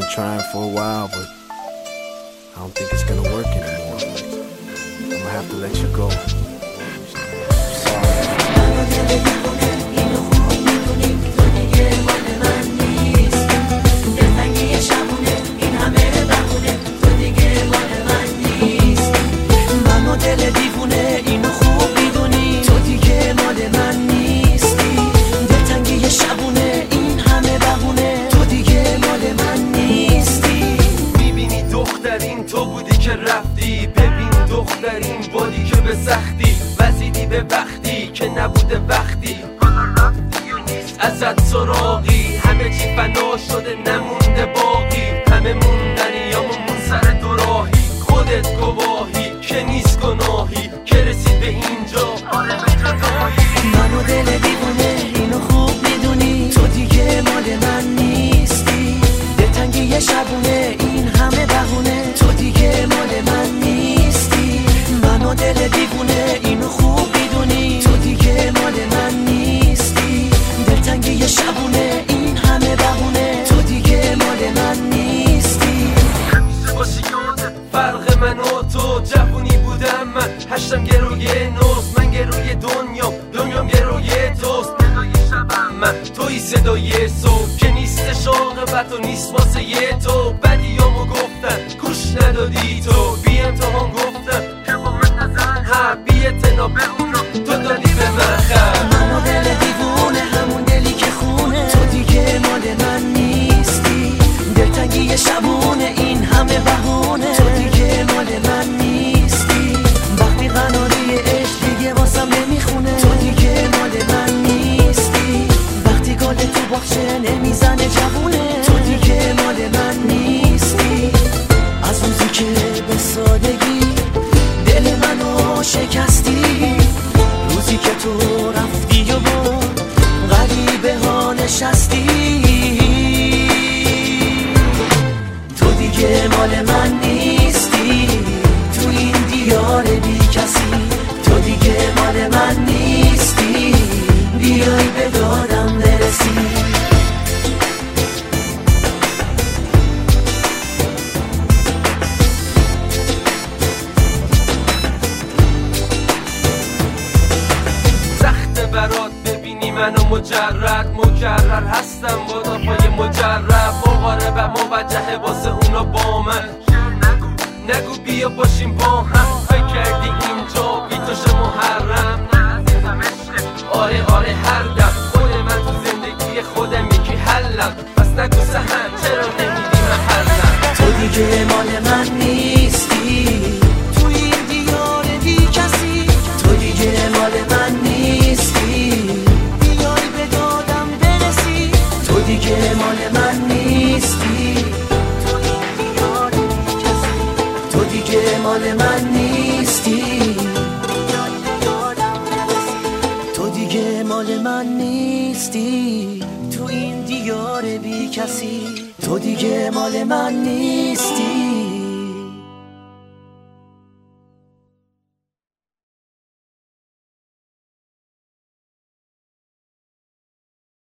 trying for a while, but I don't think it's gonna work anymore. I'm gonna have to let you go. تو بودی که رفتی، ببین دخترین بادی که به سختی وزیدی به وقتی که نبوده وقتی رفتی و نیست ازت سراغی، همه چی فنا شده نمونده باقی، همه موندنی یا مون سر دوراهی، خودت گواهی که نیست گناهی که رسید به اینجا، آره به جدایی. منو دل دیوونه اینو خوب میدونی، تو دیگه مال من نیستی، دلتنگی یه شبونه این همه بهونه، تو دیگه مال من نیستی. منو دل دیوونه اینو خوب میدونی، تو دیگه مال من نیستی، دلتنگی یه شبونه این همه بهونه، تو دیگه مال من نیستی. همیشه باشی یاد فرق من و تو، جوونی بودم من هشتم گروی نوست، من گروی دنیام گروی توست، ندای شبم من توی صدای صبح که نیست عاقبت و نیست واسه یه تو، بدیامو گفتن گوش ندادی تو، بی امتحان گفتن که با من نزن حرف، بی اعتنا به اونو تو دادی به من خرد. منو دل دیوونه همون دلی که خونه، تو دیگه مال من نیستی، دلتنگی یه شبونه این همه بهونه، تو دیگه مال من نیستی. وقتی قناری عشق دیگه واسم نمیخونه، تو دیگه مال من نیستی. وقتی گل تو باغچه نمیزنه جوونه، تو دیگه مال من نیستی. از روزی که به سادگی دل منو شکستی، روزی که تو رفتی و با غریبه ها نشستی، تو دیگه مال من نیستی، تو این دیار بی کسی، تو دیگه مال من نیستی، بیای به دادم برسی. برات ببینی منو مجرد هستم با دافای مجرد، مقارب و موجه واسه اونا با من، نگو بیا باشیم با هم، فکر کردی اینجا بی توش محرم، آره هر دم خود من تو زندگی خودم یکی حلم، پس نگو سهن چرا نمیدی من حلم. تو دیگه مال من نیستی، تو این دیار بی کسی، تو دیگه مال من نیستی، بیای به دادم برسی، تو دیگه مال من نیستی، تو این دیار بی کسی، تو دیگه مال من نیستی، بیای به دادم برسی، تو دیگه مال من نیستی، تو این دیار بی کسی، تو دیگه مال من نیستی.